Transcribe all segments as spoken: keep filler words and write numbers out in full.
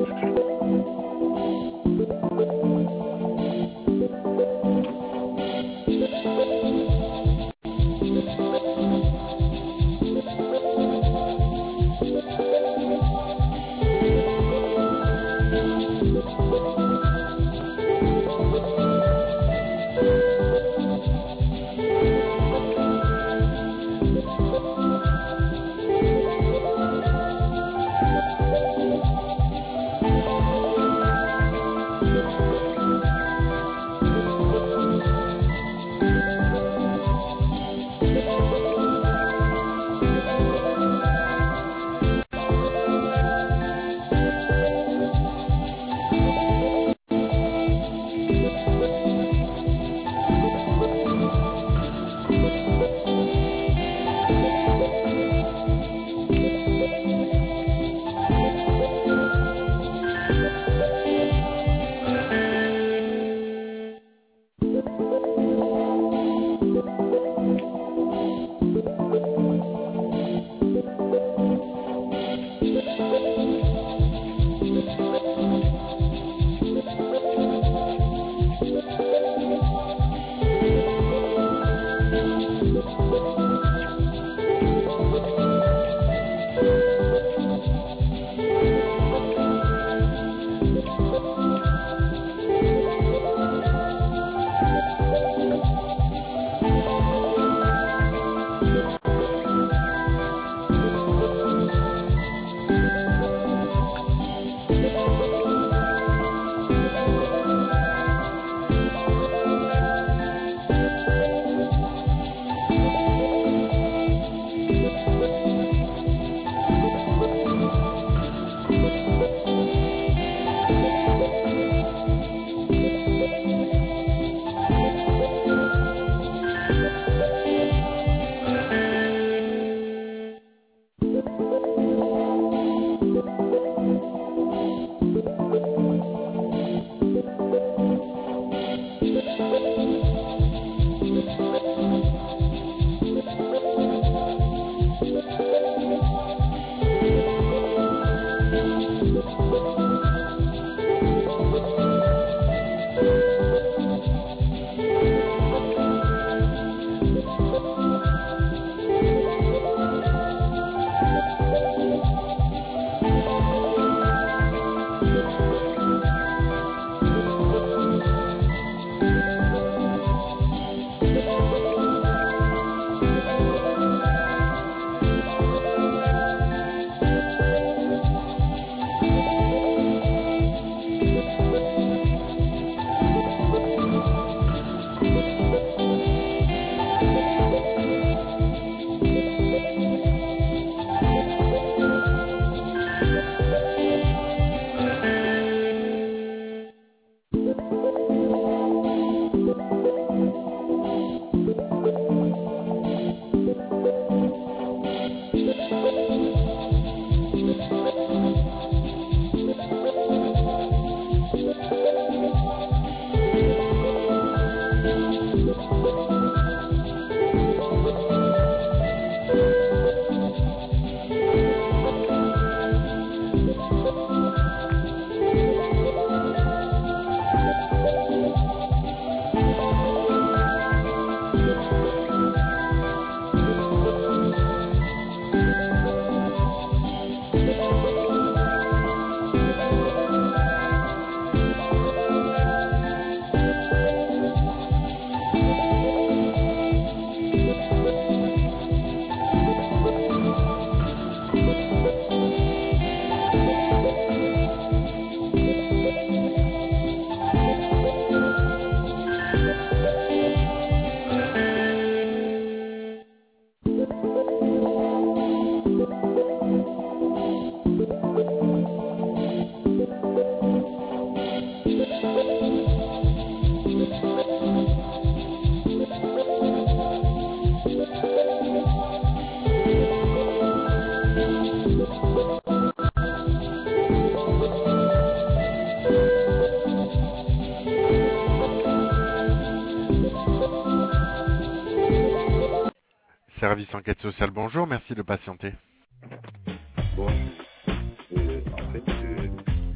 Service enquête sociale, bonjour, merci de patienter. Bon, euh, en fait, euh,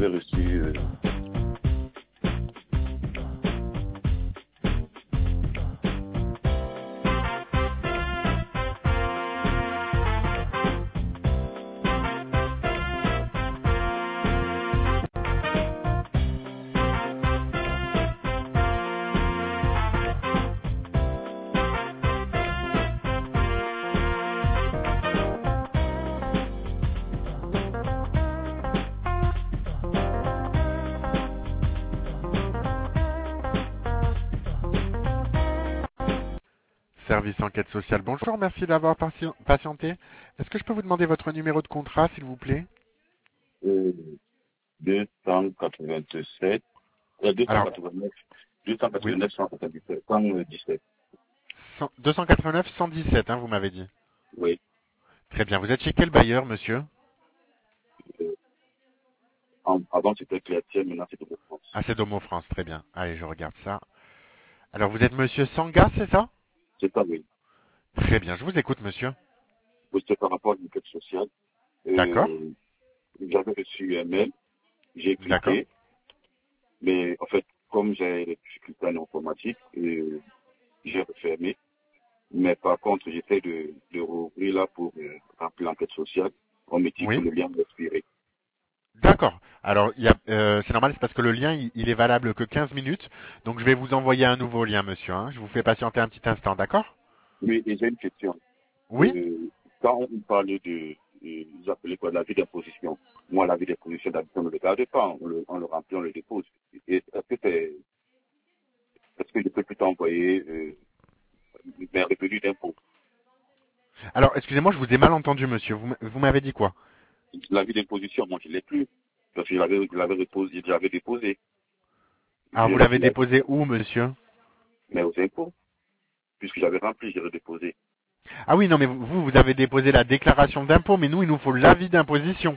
j'avais reçu... Euh, Service enquête sociale, bonjour, merci d'avoir patien- patienté. Est-ce que je peux vous demander votre numéro de contrat, s'il vous plaît? euh, deux cent quatre-vingt-sept, euh, Alors, deux cent quatre-vingt-neuf, oui, deux cent quatre-vingt-neuf, cent soixante-dix-sept, cent dix-sept. cent- deux cent quatre-vingt-neuf cent dix-sept, hein, vous m'avez dit. Oui. Très bien, vous êtes chez quel bailleur, monsieur? Euh, en- avant, c'était Cléatiel, maintenant, c'est de France. Ah, c'est Domo France, très bien. Allez, je regarde ça. Alors, vous êtes monsieur Sanga, c'est ça? C'est ça, oui. Très bien, je vous écoute, monsieur. Oui, c'est par rapport à l'enquête sociale. D'accord, Euh, j'avais reçu un mail, j'ai d'accord. cliqué, mais en fait, comme j'ai des difficultés en informatique, euh, j'ai refermé. Mais par contre, j'essaie de, de rouvrir là pour euh, remplir l'enquête sociale. On me dit que Oui, le lien est expiré. d'accord. Alors, il y a, euh, c'est normal, c'est parce que le lien, il, il est valable que quinze minutes. Donc, je vais vous envoyer un nouveau lien, monsieur, hein. Je vous fais patienter un petit instant, d'accord? Mais j'ai une question. Oui? Euh, quand on parle de, euh, vous appelez quoi, l'avis d'imposition. Moi, l'avis d'imposition d'habitude, on ne le garde pas, on le, on le remplit, on le dépose. Et Est-ce que c'est, est-ce que je peux plutôt envoyer euh, mes revenus d'impôt? Alors, excusez-moi, je vous ai mal entendu, monsieur. Vous, m- vous m'avez dit quoi? L'avis d'imposition, moi, je ne l'ai plus. Parce que je l'avais, je l'avais déposé, je l'avais déposé. Alors, J'ai vous l'avez rempli la- déposé où, monsieur? mais aux impôts, puisque j'avais rempli, j'ai redéposé. Ah oui, non, mais vous, vous avez déposé la déclaration d'impôt, mais nous, il nous faut l'avis d'imposition.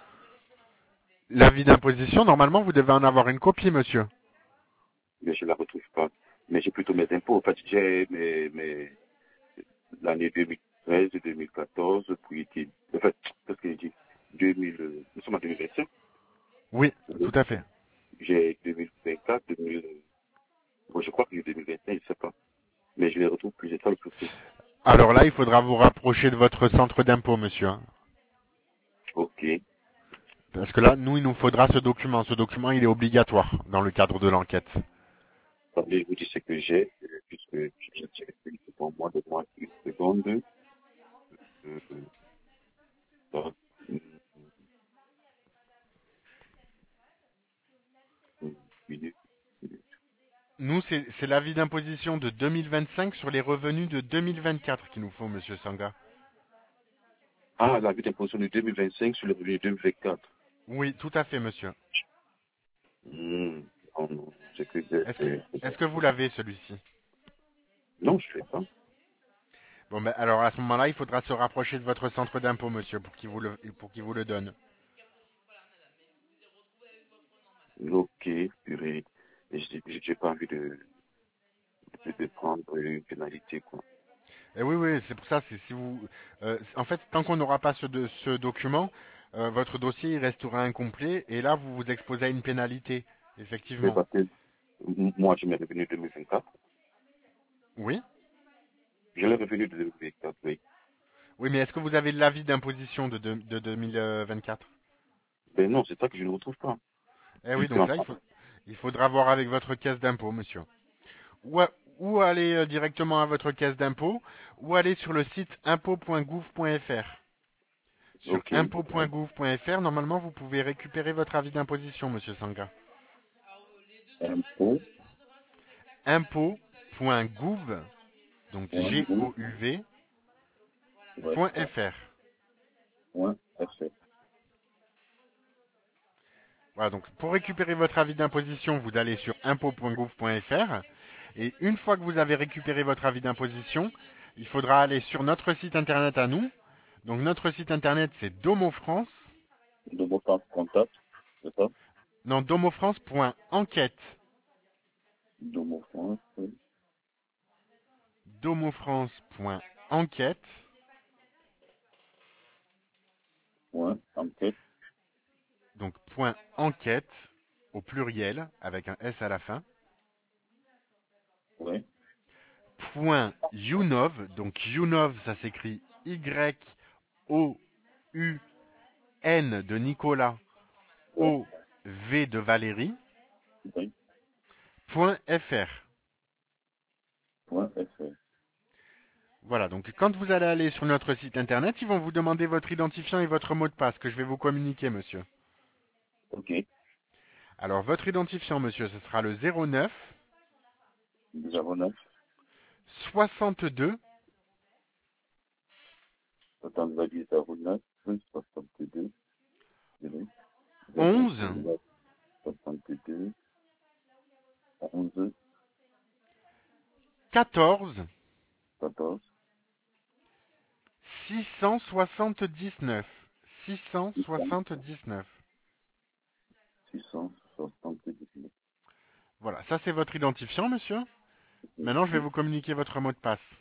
L'avis d'imposition, normalement, vous devez en avoir une copie, monsieur. Mais je ne la retrouve pas. Mais j'ai plutôt mes impôts. En fait, j'ai mes, mes, l'année deux mille treize, deux mille quatorze, puis, qui- en fait, qu'est-ce que j'ai dit? deux mille, euh, nous sommes en deux mille vingt-cinq. Oui, tout Oui. à fait. J'ai deux mille vingt-quatre, deux mille, bon, je crois que j'ai deux mille vingt-cinq, je ne sais pas. Mais je les retrouve plus, j'ai ça le plus tôt. Alors là, il faudra vous rapprocher de votre centre d'impôt, monsieur, hein. Ok. Parce que là, nous, il nous faudra ce document. Ce document, il est obligatoire dans le cadre de l'enquête. Attendez, je vous dis ce que j'ai, euh, puisque je tiens pour moi de moi une seconde. Euh, euh, euh, euh, minute. Nous, c'est c'est l'avis d'imposition de deux mille vingt-cinq sur les revenus de deux mille vingt-quatre qu'il nous faut, monsieur Sanga. Ah, la vie d'imposition de deux mille vingt-cinq sur le revenu deux mille vingt-quatre. Oui, tout à fait, monsieur. Hmm. Oh non, c'est que j'ai, Est-ce que, euh, est-ce que vous l'avez, celui-ci? non, je ne fais pas. Bon, ben, alors à ce moment-là, il faudra se rapprocher de votre centre d'impôt, monsieur, pour qu'il vous le, pour qu'il vous le donne. Ok, purée. Et j'ai j'ai pas envie de, de, de prendre une pénalité, quoi. Et oui, oui, c'est pour ça. C'est si vous, euh, en fait, tant qu'on n'aura pas ce, de- ce document, euh, votre dossier il restera incomplet, et là, vous vous exposez à une pénalité, Mais effectivement. parce que m- moi, j'ai mes revenus de deux mille vingt-quatre. Oui. J'ai les revenus de deux mille vingt-quatre, oui. Oui, mais est-ce que vous avez l'avis d'imposition de, de, de deux mille vingt-quatre? Ben non, c'est ça que je ne retrouve pas. Eh oui, Puisque, donc là, il enfin, faut, il faudra voir avec votre caisse d'impôt, monsieur. Ou, à- ou aller euh, directement à votre caisse d'impôt, ou aller sur le site impôt point gouv point fr. Sur ok. impôt point gouv point fr, normalement, vous pouvez récupérer votre avis d'imposition, monsieur Sanga. Impôt, impôt.gouv, donc point, gouv, G-O-U-V, ouais, point .fr. point, fr. Voilà, donc pour récupérer votre avis d'imposition, vous allez sur impôt point gouv point fr. Et une fois que vous avez récupéré votre avis d'imposition, il faudra aller sur notre site internet à nous. Donc notre site internet, c'est Domo France. De mot passe contact, c'est ça? Non, domofrance.enquête. De mot France, domofrance.enquête. point, enquête, donc point enquête au pluriel avec un S à la fin. Oui. Point Younov, donc Younov ça s'écrit Y O U N de Nicolas, Oui. O V de Valérie. Oui. Point F R. Point F R. Voilà, donc quand vous allez aller sur notre site internet, ils vont vous demander votre identifiant et votre mot de passe que je vais vous communiquer, monsieur. Ok. Alors, votre identifiant, monsieur, ce sera le zéro neuf zéro neuf. soixante-deux Attends, on va dire zéro neuf. soixante-deux. onze soixante-deux. onze. quatorze quatorze. six cent soixante-dix-neuf. six cent soixante-dix-neuf. six cent soixante-dix-neuf. Voilà, ça c'est votre identifiant, monsieur. Maintenant, je vais vous communiquer votre mot de passe.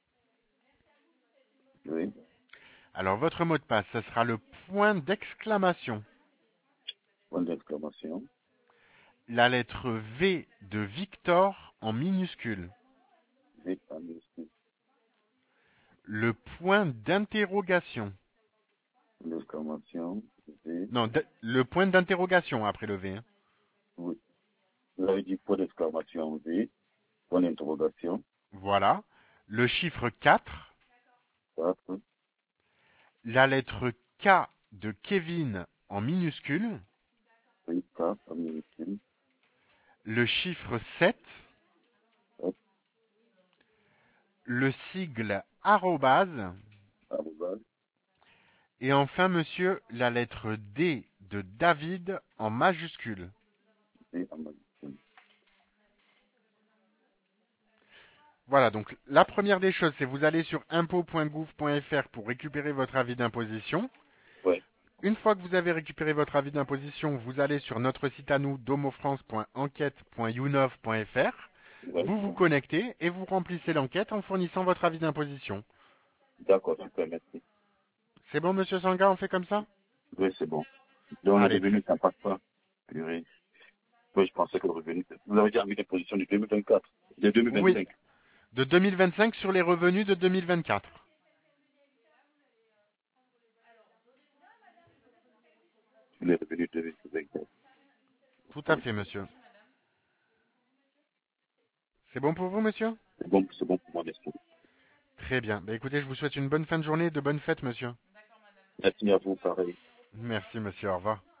Oui. Alors, votre mot de passe, ce sera le point d'exclamation, Point d'exclamation. la lettre V de Victor en minuscule, V en minuscule. le point d'interrogation. L'exclamation. V. Non, de- le point d'interrogation après le V. hein. Oui. Vous avez dit point d'exclamation V. Point d'interrogation. Voilà. Le chiffre quatre, quatre. la lettre K de Kevin en minuscule, Oui. K en minuscule. le chiffre sept, Hop. le sigle arrobase, Arrobase. et enfin, monsieur, la lettre D de David en majuscule. V en minuscule. Voilà, donc la première des choses, c'est vous allez sur impôt point gouv point f r pour récupérer votre avis d'imposition. Ouais. Une fois que vous avez récupéré votre avis d'imposition, vous allez sur notre site à nous, domofrance point enquête point younov point f r. Ouais. Vous vous connectez et vous remplissez l'enquête en fournissant votre avis d'imposition. D'accord, super, merci. C'est bon, monsieur Sanga, on fait comme ça? Oui, c'est bon. Donc, le Allez, revenu, tr- ça passe pas. Purée. Oui, je pensais que le revenu, vous avez déjà mis des positions de deux mille vingt-quatre, de oui, deux mille vingt-cinq. de deux mille vingt-cinq sur les revenus de deux mille vingt-quatre. Les revenus de deux mille vingt-quatre. Tout à fait, monsieur. C'est bon pour vous, monsieur? C'est bon, c'est bon pour moi, n'est-ce pas? Très bien. Bah, écoutez, je vous souhaite une bonne fin de journée et de bonnes fêtes, monsieur. Merci à vous, pareil. Merci, monsieur. Au revoir.